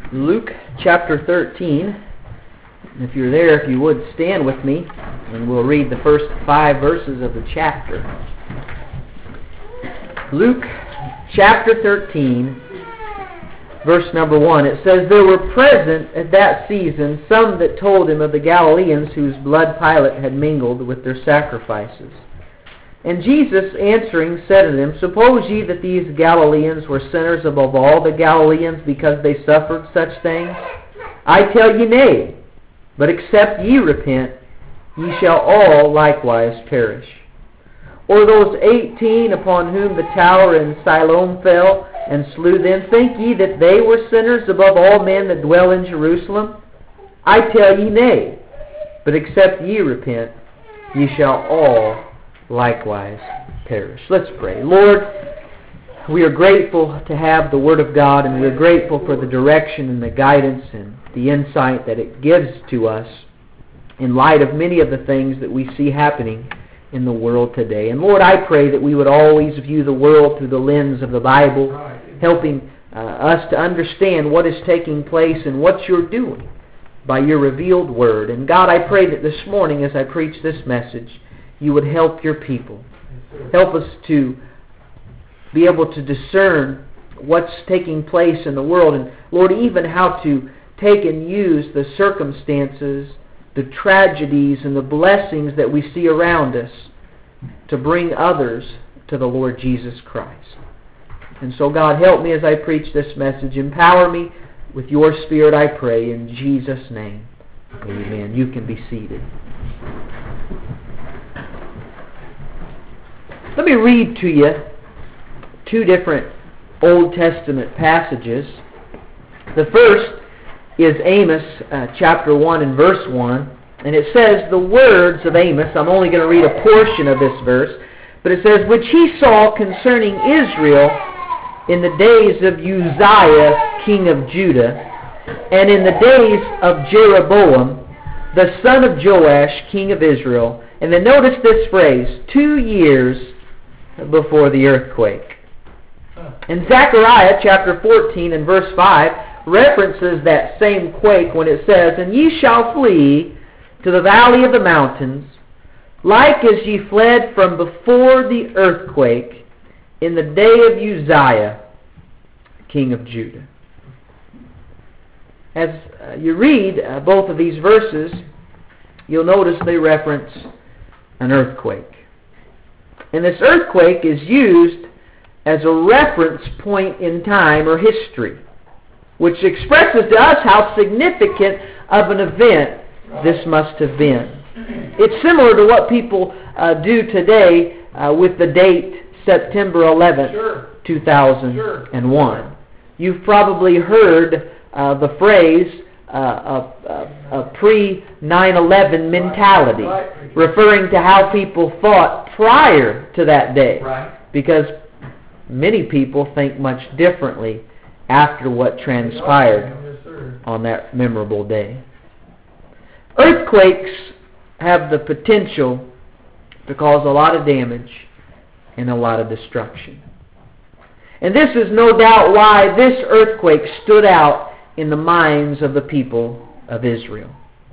Luke chapter 13. If you're there, if you would stand with me, and we'll read the first 5 verses of the chapter. Luke chapter 13, verse number 1. It says, "There were present at that season some that told him of the Galileans whose blood Pilate had mingled with their sacrifices. And Jesus answering said to them, Suppose ye that these Galileans were sinners above all the Galileans because they suffered such things? I tell you nay, but except ye repent, ye shall all likewise perish. Or those 18 upon whom the tower in Siloam fell and slew them, think ye that they were sinners above all men that dwell in Jerusalem? I tell ye nay, but except ye repent, ye shall all likewise perish." Let's pray. Lord, we are grateful to have the Word of God, and we're grateful for the direction and the guidance and the insight that it gives to us in light of many of the things that we see happening in the world today. And Lord, I pray that we would always view the world through the lens of the Bible, helping us to understand what is taking place and what you're doing by your revealed Word. And God, I pray that this morning as I preach this message, you would help your people. Help us to be able to discern what's taking place in the world. And Lord, even how to take and use the circumstances, the tragedies, and the blessings that we see around us to bring others to the Lord Jesus Christ. And so God, help me as I preach this message. Empower me with your Spirit, I pray, in Jesus' name. Amen. You can be seated. Let me read to you 2 different Old Testament passages. The first is Amos chapter 1 and verse 1. And it says, the words of Amos, I'm only going to read a portion of this verse, but it says, "Which he saw concerning Israel in the days of Uzziah, king of Judah, and in the days of Jeroboam, the son of Joash, king of Israel." And then notice this phrase, 2 years before the earthquake. And Zechariah chapter 14 and verse 5 references that same quake when it says, "And ye shall flee to the valley of the mountains, like as ye fled from before the earthquake in the day of Uzziah, king of Judah." As you read both of these verses, you'll notice they reference an earthquake. And this earthquake is used as a reference point in time or history, which expresses to us how significant of an event this must have been. It's similar to what people do today with the date September 11th, 2001. You've probably heard the phrase a pre-9/11 mentality, referring to how people thought prior to that day, because many people think much differently after what transpired on that memorable day. Earthquakes have the potential to cause a lot of damage and a lot of destruction. And this is no doubt why this earthquake stood out in the minds of the people of Israel.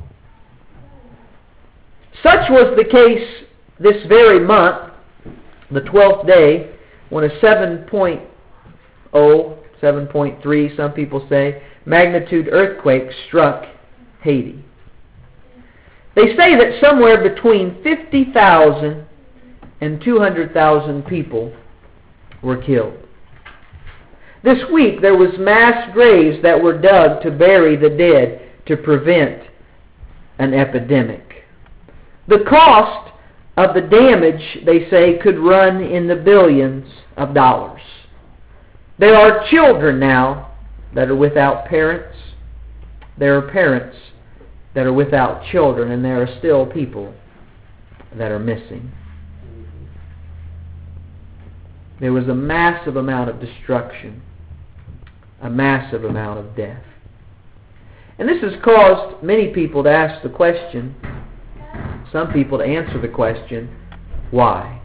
Such was the case this very month, the 12th day, when a 7.0, 7.3, some people say, magnitude earthquake struck Haiti. They say that somewhere between 50,000 and 200,000 people were killed. This week there was mass graves that were dug to bury the dead to prevent an epidemic. The cost of the damage, they say, could run in the billions of dollars. There are children now that are without parents. There are parents that are without children, and there are still people that are missing. There was a massive amount of destruction, a massive amount of death. And this has caused many people to ask the question, some people to answer the question, why?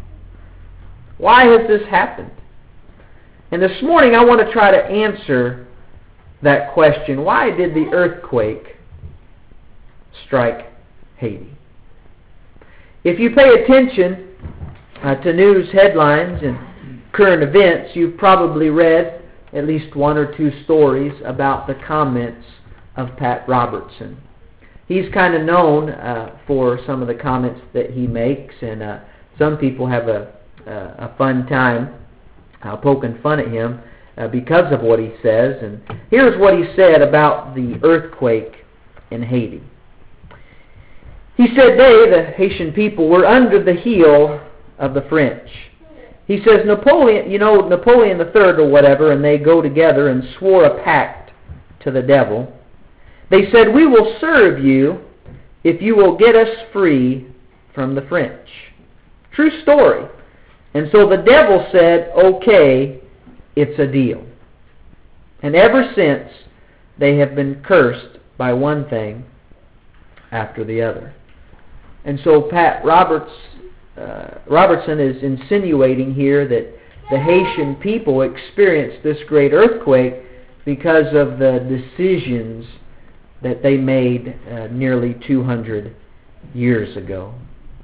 Why has this happened? And this morning I want to try to answer that question, why did the earthquake strike Haiti? If you pay attention to news headlines and current events, you've probably read at least one or two stories about the comments of Pat Robertson. He's kind of known for some of the comments that he makes, and some people have a fun time poking fun at him because of what he says. And here's what he said about the earthquake in Haiti. He said they, the Haitian people, were under the heel of the French. He says Napoleon III or whatever, and they go together and swore a pact to the devil. They said, we will serve you if you will get us free from the French. True story. And so the devil said, okay, it's a deal. And ever since, they have been cursed by one thing after the other. And so Pat Robertson is insinuating here that the Haitian people experienced this great earthquake because of the decisions that they made nearly 200 years ago.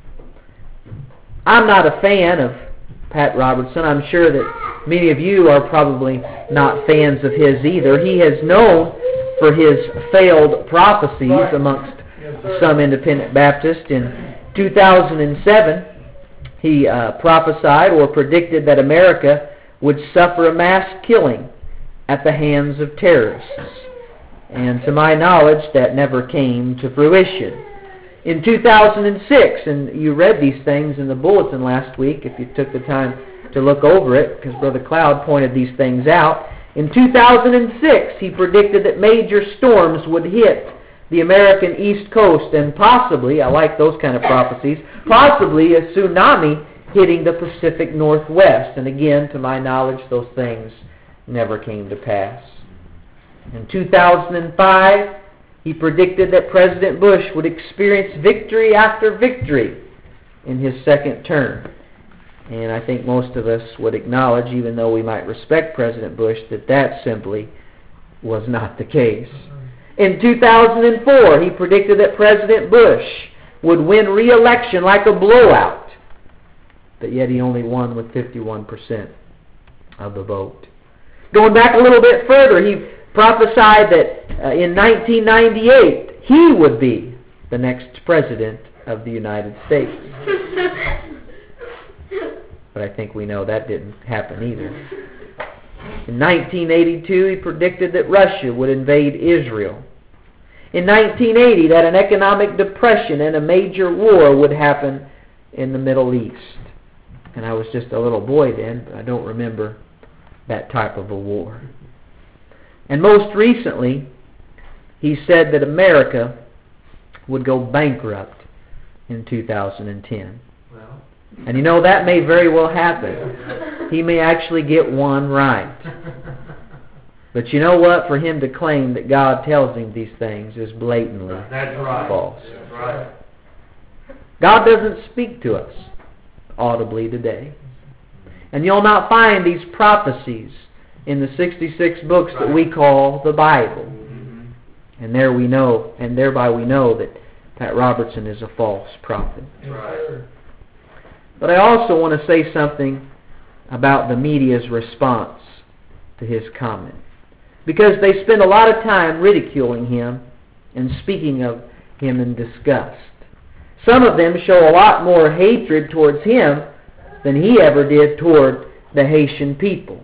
I'm not a fan of Pat Robertson. I'm sure that many of you are probably not fans of his either. He is known for his failed prophecies amongst some independent Baptists. In 2007, he prophesied or predicted that America would suffer a mass killing at the hands of terrorists. And to my knowledge, that never came to fruition. In 2006, and you read these things in the bulletin last week if you took the time to look over it, because Brother Cloud pointed these things out. In 2006, he predicted that major storms would hit the American East Coast, and possibly, I like those kind of prophecies, possibly a tsunami hitting the Pacific Northwest. And again, to my knowledge, those things never came to pass. In 2005, he predicted that President Bush would experience victory after victory in his second term. And I think most of us would acknowledge, even though we might respect President Bush, that that simply was not the case. In 2004, he predicted that President Bush would win re-election like a blowout, but yet he only won with 51% of the vote. Going back a little bit further, he prophesied that in 1998, he would be the next president of the United States. But I think we know that didn't happen either. In 1982, he predicted that Russia would invade Israel. In 1980, that an economic depression and a major war would happen in the Middle East. And I was just a little boy then, but I don't remember that type of a war. And most recently, he said that America would go bankrupt in 2010. Well. And you know, that may very well happen. He may actually get one right. But you know what? For him to claim that God tells him these things is blatantly false. That's right. God doesn't speak to us audibly today. And you'll not find these prophecies in the 66 books that we call the Bible. Mm-hmm. And there we know, and thereby we know that Pat Robertson is a false prophet. Right. But I also want to say something about the media's response to his comment. Because they spend a lot of time ridiculing him and speaking of him in disgust. Some of them show a lot more hatred towards him than he ever did toward the Haitian people.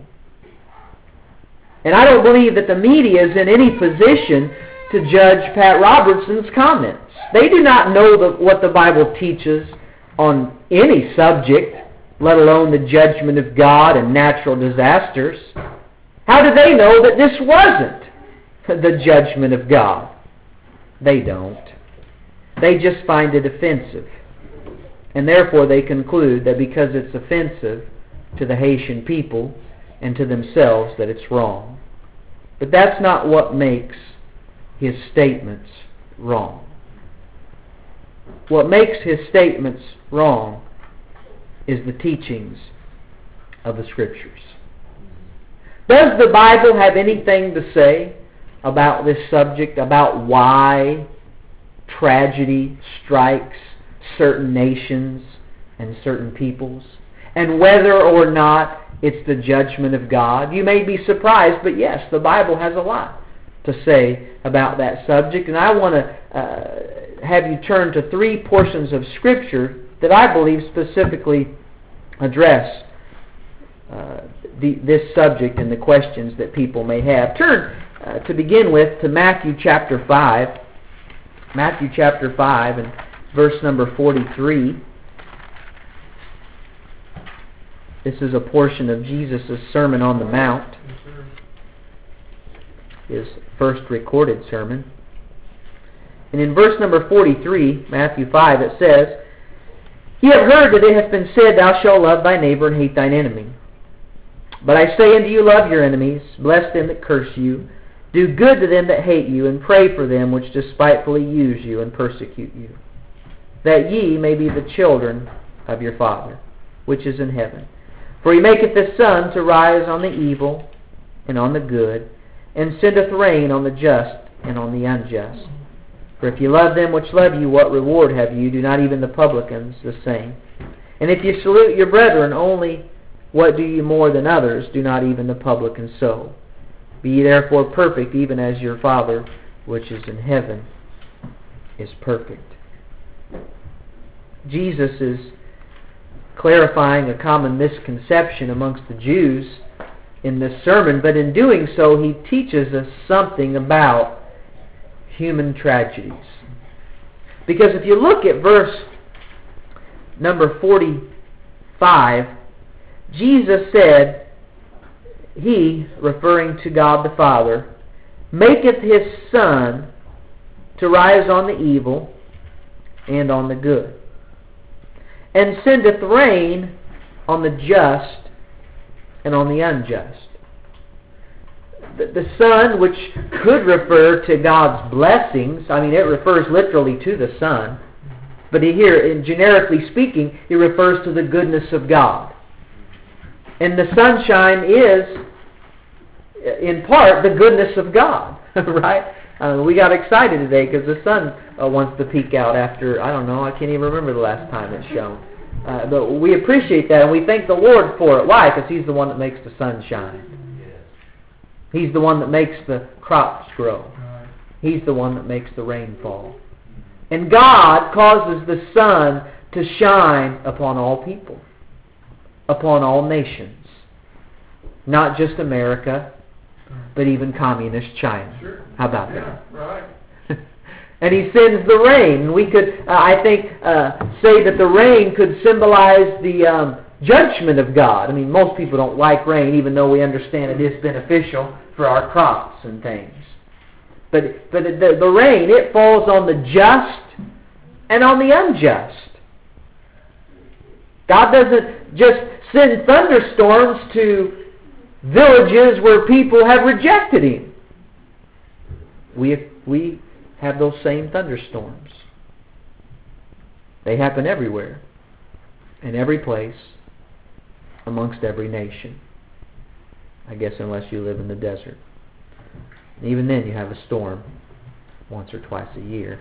And I don't believe that the media is in any position to judge Pat Robertson's comments. They do not know what the Bible teaches on any subject, let alone the judgment of God and natural disasters. How do they know that this wasn't the judgment of God? They don't. They just find it offensive. And therefore they conclude that because it's offensive to the Haitian people and to themselves that it's wrong. But that's not what makes his statements wrong. What makes his statements wrong is the teachings of the Scriptures. Does the Bible have anything to say about this subject, about why tragedy strikes certain nations and certain peoples, and whether or not it's the judgment of God. You may be surprised, but yes, the Bible has a lot to say about that subject, and I want to have you turn to 3 portions of Scripture that I believe specifically address this subject and the questions that people may have. Turn to begin with to Matthew chapter 5. Matthew chapter 5 and verse number 43. This is a portion of Jesus' Sermon on the Mount, his first recorded sermon. And in verse number 43, Matthew 5, it says, "Ye have heard that it hath been said, Thou shalt love thy neighbor and hate thine enemy. But I say unto you, love your enemies, bless them that curse you, do good to them that hate you, and pray for them which despitefully use you and persecute you, that ye may be the children of your Father, which is in heaven. For he maketh his sun to rise on the evil and on the good, and sendeth rain on the just and on the unjust. For if ye love them which love you, what reward have you? Do not even the publicans the same? And if ye salute your brethren only, what do ye more than others? Do not even the publicans so? Be ye therefore perfect, even as your Father which is in heaven is perfect." Jesus is clarifying a common misconception amongst the Jews in this sermon, but in doing so he teaches us something about human tragedies. Because if you look at verse number 45, Jesus said, He, referring to God the Father, maketh his sun to rise on the evil and on the good, and sendeth rain on the just and on the unjust. The sun, which could refer to God's blessings, I mean, it refers literally to the sun, but here, generically speaking, it refers to the goodness of God. And the sunshine is, in part, the goodness of God, right? We got excited today because the sun wants to peek out after, I don't know, I can't even remember the last time it's shown. But we appreciate that and we thank the Lord for it. Why? Because He's the one that makes the sun shine. He's the one that makes the crops grow. He's the one that makes the rain fall. And God causes the sun to shine upon all people, upon all nations. Not just America, but even communist China. Sure. How about that? Yeah, right. And He sends the rain. We could, I think, say that the rain could symbolize the judgment of God. I mean, most people don't like rain, even though we understand it is beneficial for our crops and things. But the rain, it falls on the just and on the unjust. God doesn't just send thunderstorms to villages where people have rejected Him. We have those same thunderstorms. They happen everywhere, in every place, amongst every nation. I guess unless you live in the desert. Even then you have a storm once or twice a year.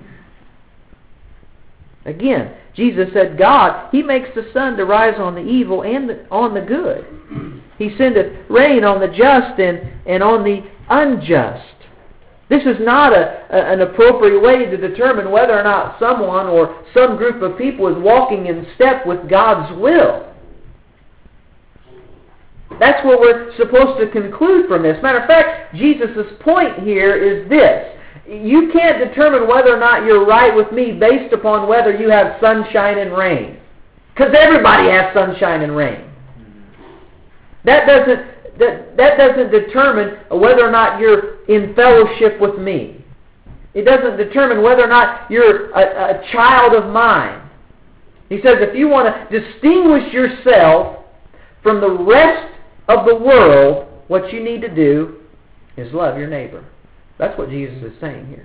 Again, Jesus said God, He makes the sun to rise on the evil and on the good. He sendeth rain on the just and on the unjust. This is not an appropriate way to determine whether or not someone or some group of people is walking in step with God's will. That's what we're supposed to conclude from this. Matter of fact, Jesus' point here is this. You can't determine whether or not you're right with me based upon whether you have sunshine and rain. Because everybody has sunshine and rain. That doesn't determine whether or not you're in fellowship with me. It doesn't determine whether or not you're a child of mine. He says if you want to distinguish yourself from the rest of the world, what you need to do is love your neighbor. That's what Jesus is saying here.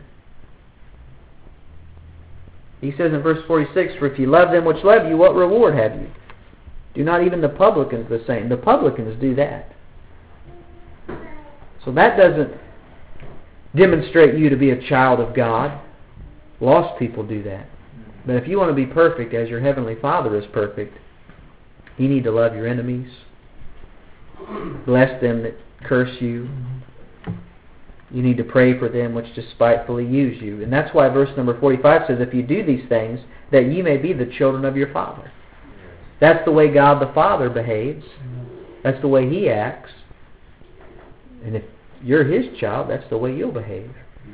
He says in verse 46, "For if you love them which love you, what reward have you? Do not even the publicans the same?" The publicans do that. So that doesn't demonstrate you to be a child of God. Lost people do that. But if you want to be perfect as your Heavenly Father is perfect, you need to love your enemies. Bless them that curse you. You need to pray for them which despitefully use you. And that's why verse number 45 says, if you do these things, that ye may be the children of your Father. That's the way God the Father behaves. That's the way He acts. And if you're His child, that's the way you'll behave.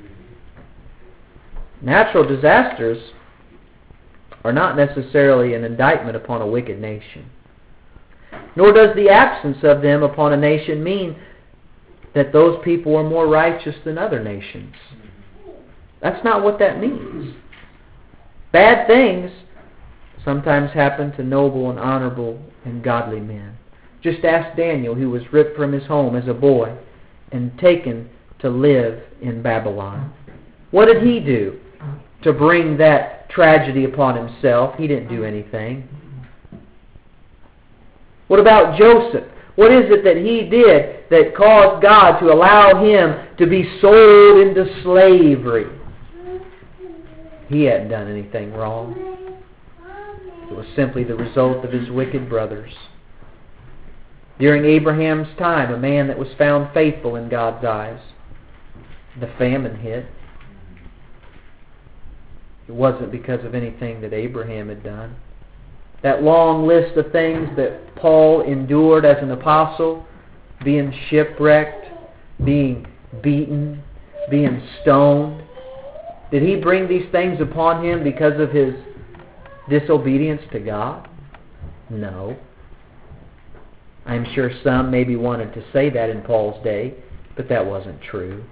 Natural disasters are not necessarily an indictment upon a wicked nation. Nor does the absence of them upon a nation mean that those people are more righteous than other nations. That's not what that means. Bad things sometimes happen to noble and honorable and godly men. Just ask Daniel, who was ripped from his home as a boy and taken to live in Babylon. What did he do to bring that tragedy upon himself? He didn't do anything. What about Joseph? What is it that he did that caused God to allow him to be sold into slavery? He hadn't done anything wrong. It was simply the result of his wicked brothers. During Abraham's time, a man that was found faithful in God's eyes, the famine hit. It wasn't because of anything that Abraham had done. That long list of things that Paul endured as an apostle, being shipwrecked, being beaten, being stoned. Did he bring these things upon him because of his disobedience to God? No. I'm sure some maybe wanted to say that in Paul's day, but that wasn't true.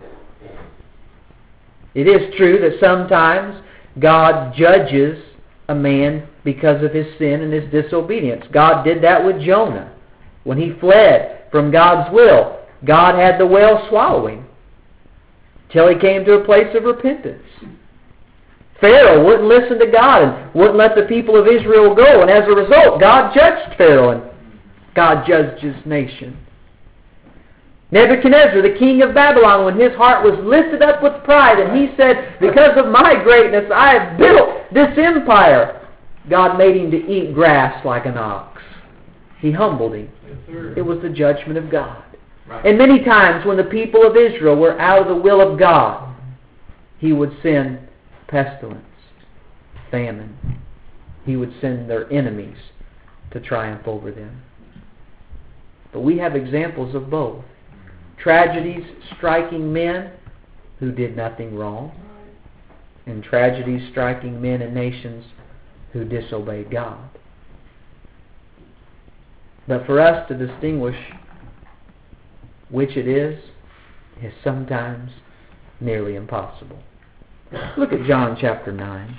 It is true that sometimes God judges a man because of his sin and his disobedience. God did that with Jonah. When he fled from God's will, God had the whale swallow him till he came to a place of repentance. Pharaoh wouldn't listen to God and wouldn't let the people of Israel go, and as a result, God judged Pharaoh and God judged his nation. Nebuchadnezzar, the king of Babylon, when his heart was lifted up with pride, and he said, because of my greatness I have built this empire, God made him to eat grass like an ox. He humbled him. It was the judgment of God. And many times when the people of Israel were out of the will of God, He would send pestilence, famine. He would send their enemies to triumph over them. But we have examples of both. Tragedies striking men who did nothing wrong, and tragedies striking men and nations who disobeyed God. But for us to distinguish which it is sometimes nearly impossible. Look at John chapter 9.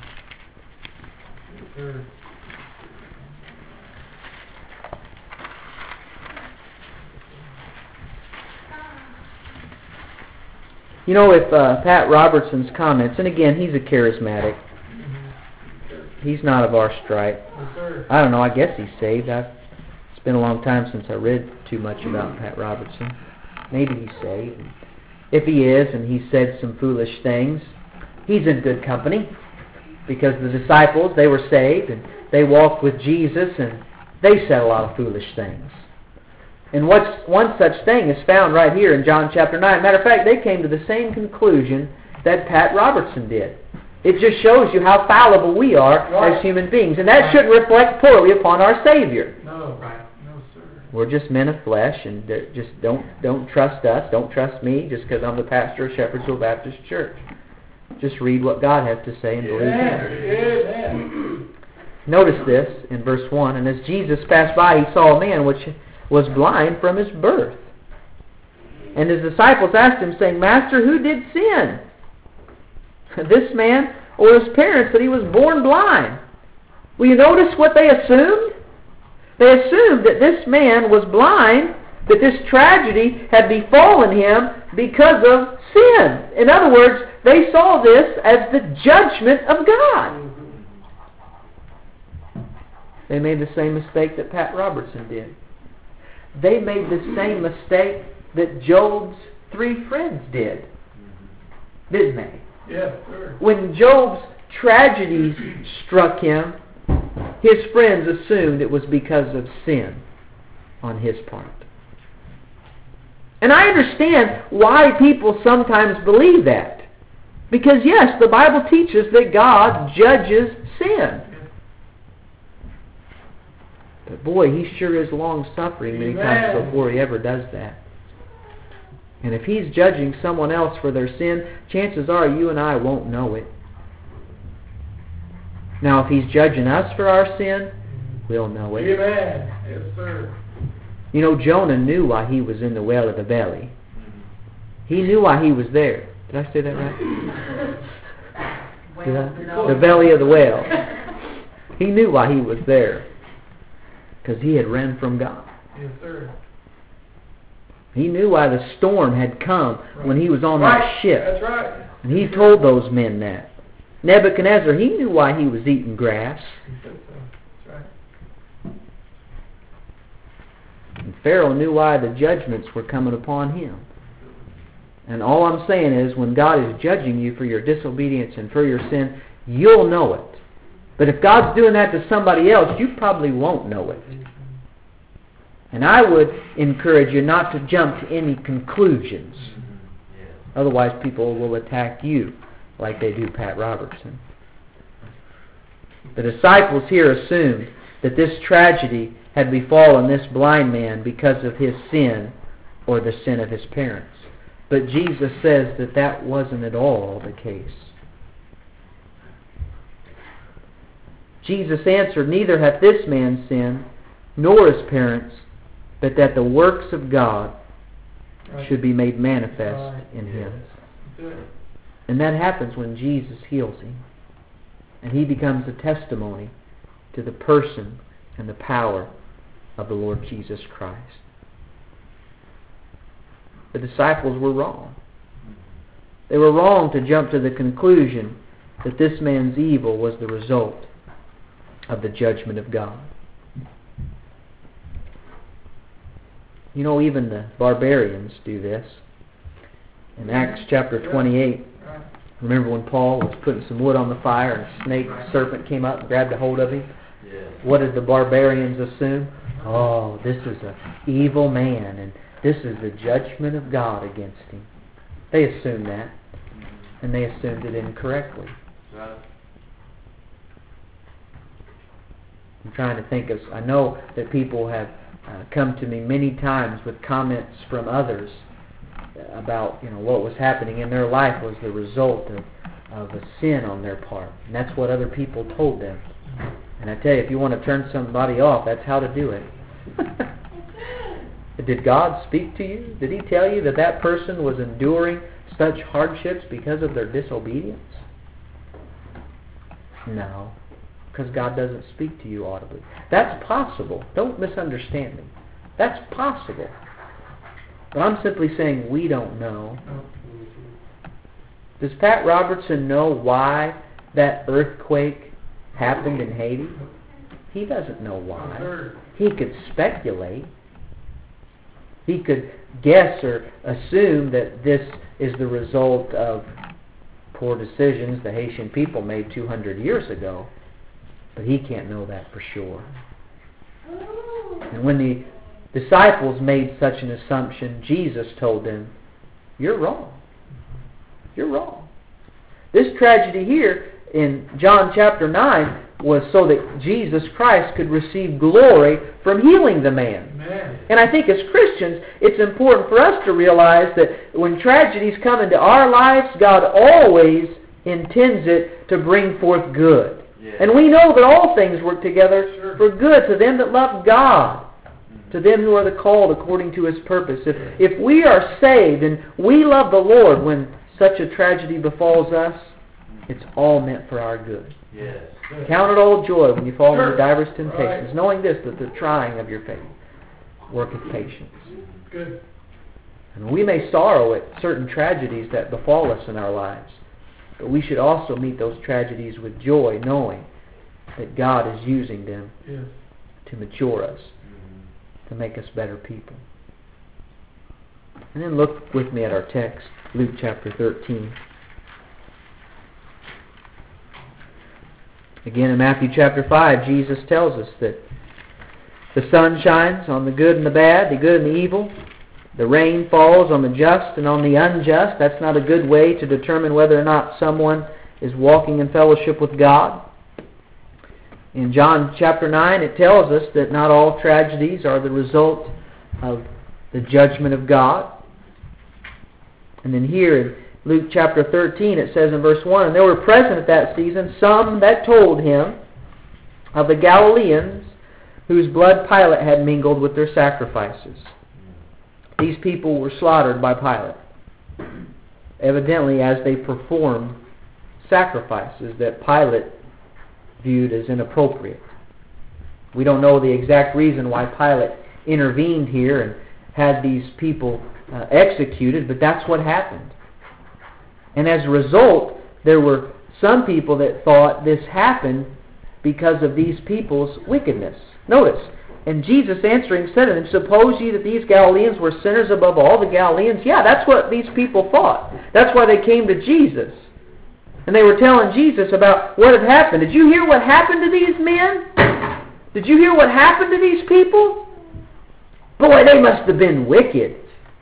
You know, if Pat Robertson's comments, and again, he's a charismatic. He's not of our stripe. I don't know, I guess he's saved. It's been a long time since I read too much about Pat Robertson. Maybe he's saved. If he is, and he said some foolish things, he's in good company. Because the disciples, they were saved, and they walked with Jesus, and they said a lot of foolish things. And one such thing is found right here in John chapter 9. Matter of fact, they came to the same conclusion that Pat Robertson did. It just shows you how fallible we are as human beings. And that shouldn't reflect poorly upon our Savior. No, no, sir. We're just men of flesh, and just don't trust us. Don't trust me just because I'm the pastor of Shepherdsville Baptist Church. Just read what God has to say and believe Him. Notice this in verse 1. And as Jesus passed by, He saw a man which was blind from his birth. And His disciples asked Him, saying, Master, who did sin? This man or his parents, that he was born blind? Will you notice what they assumed? They assumed that this man was blind, that this tragedy had befallen him because of sin. In other words, they saw this as the judgment of God. They made the same mistake that Pat Robertson did. They made the same mistake that Job's 3 friends did. didn't they? Yes, sir. When Job's tragedies struck him, his friends assumed it was because of sin on his part. And I understand why people sometimes believe that. Because yes, the Bible teaches that God judges sin. But boy, He sure is long-suffering many times before He ever does that. And if He's judging someone else for their sin, chances are you and I won't know it. Now, if He's judging us for our sin, we'll know it. Amen. Yes, sir. You know, Jonah knew why he was in the well of the belly. He knew why he was there. Did I say that right? The belly of the whale. He knew why he was there. Because he had ran from God. Yes, sir. He knew why the storm had come when he was on that ship. That's right. And he told those men that. Nebuchadnezzar, he knew why he was eating grass. He said so. That's right. And Pharaoh knew why the judgments were coming upon him. And all I'm saying is, when God is judging you for your disobedience and for your sin, you'll know it. But if God's doing that to somebody else, you probably won't know it. And I would encourage you not to jump to any conclusions. Otherwise, people will attack you like they do Pat Robertson. The disciples here assumed that this tragedy had befallen this blind man because of his sin or the sin of his parents. But Jesus says that that wasn't at all the case. Jesus answered, "Neither hath this man sinned, nor his parents, but that the works of God should be made manifest in him." And that happens when Jesus heals him. And he becomes a testimony to the person and the power of the Lord Jesus Christ. The disciples were wrong. They were wrong to jump to the conclusion that this man's evil was the result of the judgment of God. You know, even the barbarians do this. In Acts chapter 28, remember when Paul was putting some wood on the fire and a snake, a serpent came up and grabbed a hold of him? What did the barbarians assume? Oh, this is an evil man and this is the judgment of God against him. They assumed that, and they assumed it incorrectly. I'm trying to think of, I know that people have come to me many times with comments from others about, what was happening in their life was the result of a sin on their part. And that's what other people told them. And I tell you, if you want to turn somebody off, that's how to do it. Did God speak to you? Did He tell you that that person was enduring such hardships because of their disobedience? No, because God doesn't speak to you audibly. That's possible. Don't misunderstand me. That's possible. But I'm simply saying we don't know. Does Pat Robertson know why that earthquake happened in Haiti? He doesn't know why. He could speculate. He could guess or assume that this is the result of poor decisions the Haitian people made 200 years ago. But he can't know that for sure. And when the disciples made such an assumption, Jesus told them, "You're wrong. You're wrong." This tragedy here in John chapter 9 was so that Jesus Christ could receive glory from healing the man. Amen. And I think as Christians, it's important for us to realize that when tragedies come into our lives, God always intends it to bring forth good. Yes. And we know that all things work together for good to them that love God, to them who are the called according to His purpose. If we are saved and we love the Lord when such a tragedy befalls us, it's all meant for our good. Yes. Count it all joy when you fall into diverse temptations, knowing this, that the trying of your faith worketh patience. Good. And we may sorrow at certain tragedies that befall us in our lives, but we should also meet those tragedies with joy, knowing that God is using them to mature us, to make us better people. And then look with me at our text, Luke chapter 13. Again, in Matthew chapter 5, Jesus tells us that the sun shines on the good and the bad, the good and the evil. The rain falls on the just and on the unjust. That's not a good way to determine whether or not someone is walking in fellowship with God. In John chapter 9, it tells us that not all tragedies are the result of the judgment of God. And then here in Luke chapter 13, it says in verse 1, "And there were present at that season some that told him of the Galileans whose blood Pilate had mingled with their sacrifices." These people were slaughtered by Pilate, evidently as they performed sacrifices that Pilate viewed as inappropriate. We don't know the exact reason why Pilate intervened here and had these people executed, but that's what happened. And as a result, there were some people that thought this happened because of these people's wickedness. Notice, and Jesus answering said to them, "Suppose ye that these Galileans were sinners above all the Galileans?" Yeah, that's what these people thought. That's why they came to Jesus. And they were telling Jesus about what had happened. Did you hear what happened to these men? Did you hear what happened to these people? Boy, they must have been wicked.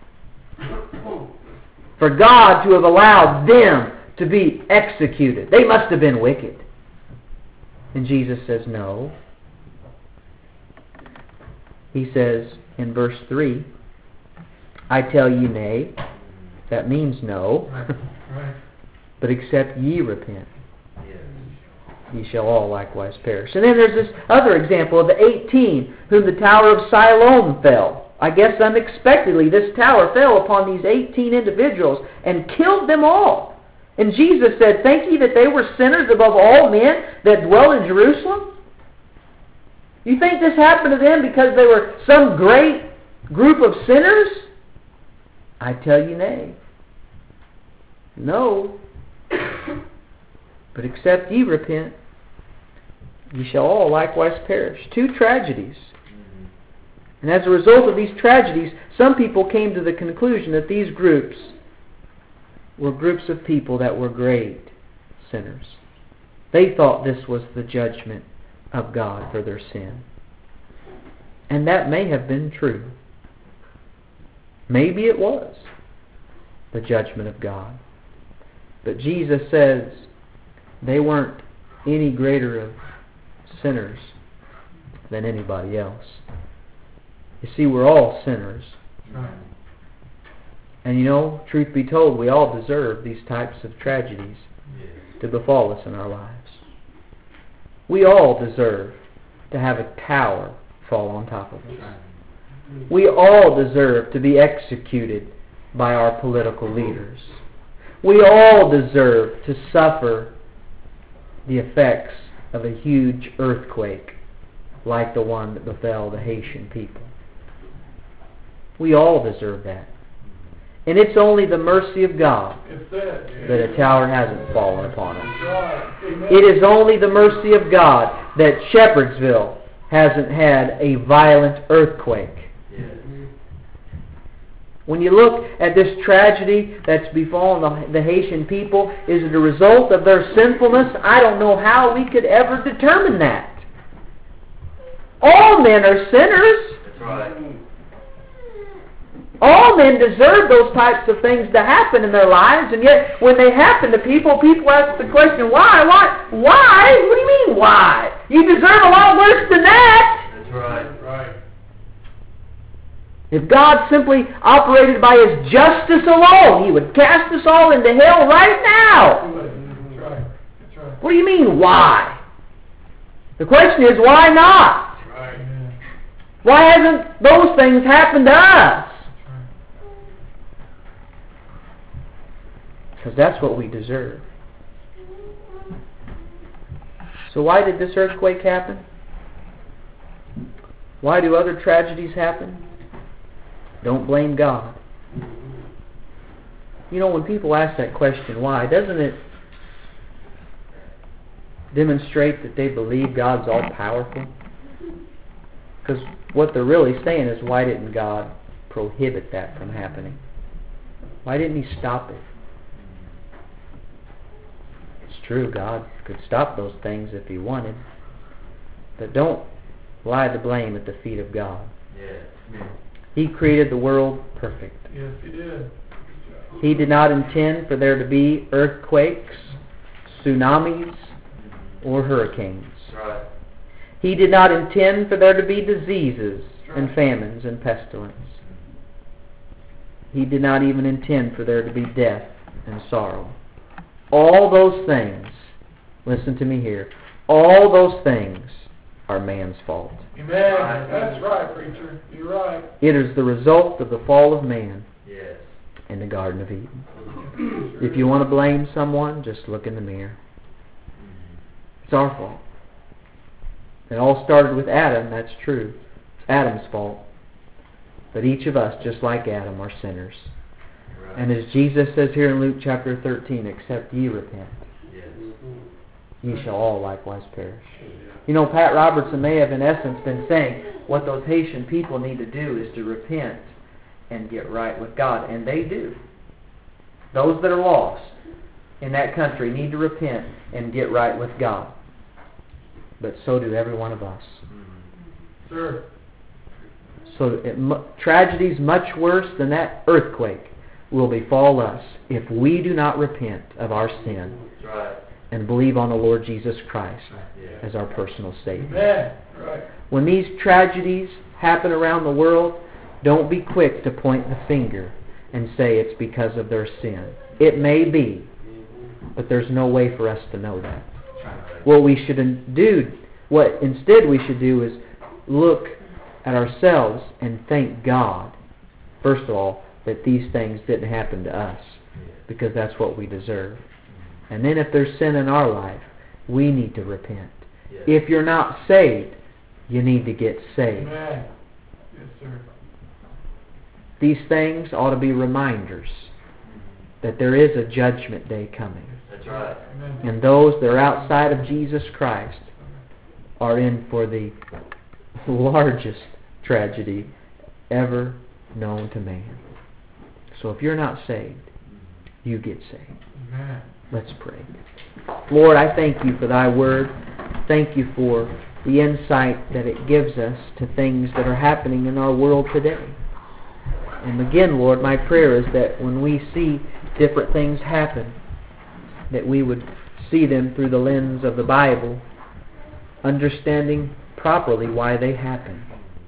For God to have allowed them to be executed. They must have been wicked. And Jesus says, no. He says in verse 3, "I tell you nay." That means no. Right. "But except ye repent, ye shall all likewise perish." And then there's this other example of the 18 whom the tower of Siloam fell. I guess unexpectedly this tower fell upon these 18 individuals and killed them all. And Jesus said, "Think ye that they were sinners above all men that dwell in Jerusalem?" You think this happened to them because they were some great group of sinners? I tell you nay. No. "But except ye repent, ye shall all likewise perish." Two tragedies. And as a result of these tragedies, some people came to the conclusion that these groups were groups of people that were great sinners. They thought this was the judgment of God for their sin. And that may have been true. Maybe it was the judgment of God. But Jesus says they weren't any greater of sinners than anybody else. You see, we're all sinners. Right. And you know, truth be told, we all deserve these types of tragedies to befall us in our lives. We all deserve to have a tower fall on top of us. We all deserve to be executed by our political leaders. We all deserve to suffer the effects of a huge earthquake like the one that befell the Haitian people. We all deserve that. And it's only the mercy of God that a tower hasn't fallen upon us. It is only the mercy of God that Shepherdsville hasn't had a violent earthquake. When you look at this tragedy that's befallen the Haitian people, is it a result of their sinfulness? I don't know how we could ever determine that. All men are sinners. That's right. All men deserve those types of things to happen in their lives, and yet when they happen to people, people ask the question, why? Why? What do you mean, why? You deserve a lot worse than that. That's right. Right. If God simply operated by His justice alone, He would cast us all into hell right now. That's right. That's right. What do you mean, why? The question is, why not? Right. Why hasn't those things happened to us? Because that's what we deserve. So why did this earthquake happen? Why do other tragedies happen? Don't blame God. You know, when people ask that question, why, doesn't it demonstrate that they believe God's all-powerful? Because what they're really saying is, why didn't God prohibit that from happening? Why didn't He stop it? It's true. God could stop those things if He wanted. But don't lie the blame at the feet of God. Yes. He created the world perfect. Yes, He did. He did not intend for there to be earthquakes, tsunamis, or hurricanes. Right. He did not intend for there to be diseases and famines and pestilence. He did not even intend for there to be death and sorrow. All those things, listen to me here, all those things are man's fault. Amen. That's right, preacher. You're right. It is the result of the fall of man Yes. in the Garden of Eden. If you want to blame someone, just look in the mirror. It's our fault. It all started with Adam, that's true. It's Adam's fault. But each of us, just like Adam, are sinners. Right. And as Jesus says here in Luke chapter 13, except ye repent, Yes. ye shall all likewise perish. You know, Pat Robertson may have in essence been saying what those Haitian people need to do is to repent and get right with God. And they do. Those that are lost in that country need to repent and get right with God. But so do every one of us. Sir. So tragedies much worse than that earthquake will befall us if we do not repent of our sin That's right. and believe on the Lord Jesus Christ Yeah. as our personal Savior. Amen. Right. When these tragedies happen around the world, don't be quick to point the finger and say it's because of their sin. It may be, but there's no way for us to know that. What we should do, what instead we should do is look at ourselves and thank God, first of all, that these things didn't happen to us, because that's what we deserve. And then if there's sin in our life, we need to repent. Yes. If you're not saved, you need to get saved. Amen. Yes, sir. These things ought to be reminders that there is a judgment day coming. That's right. Amen. And those that are outside of Jesus Christ are in for the largest tragedy ever known to man. So if you're not saved, you get saved. Amen. Let's pray. Lord, I thank you for thy word. Thank you for the insight that it gives us to things that are happening in our world today. And again, Lord, my prayer is that when we see different things happen, that we would see them through the lens of the Bible, understanding properly why they happen.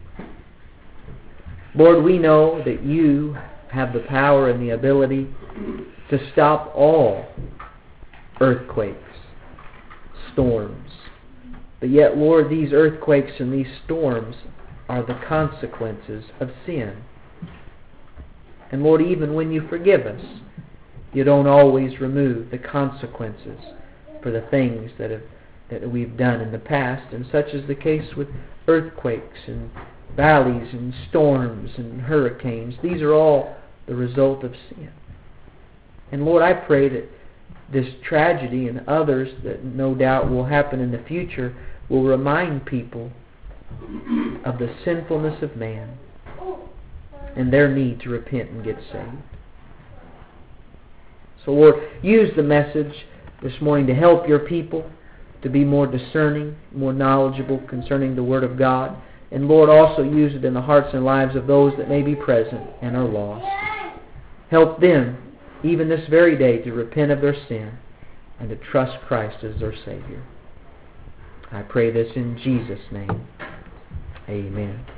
Lord, we know that you have the power and the ability to stop all earthquakes, storms. But yet, Lord, these earthquakes and these storms are the consequences of sin. And Lord, even when you forgive us, you don't always remove the consequences for the things that we've done in the past. And such is the case with earthquakes and valleys and storms and hurricanes. These are all the result of sin. And Lord, I pray that this tragedy and others that no doubt will happen in the future will remind people of the sinfulness of man and their need to repent and get saved. So Lord, use the message this morning to help your people to be more discerning, more knowledgeable concerning the Word of God. And Lord, also use it in the hearts and lives of those that may be present and are lost. Help them, even this very day, to repent of their sin and to trust Christ as their Savior. I pray this in Jesus' name. Amen.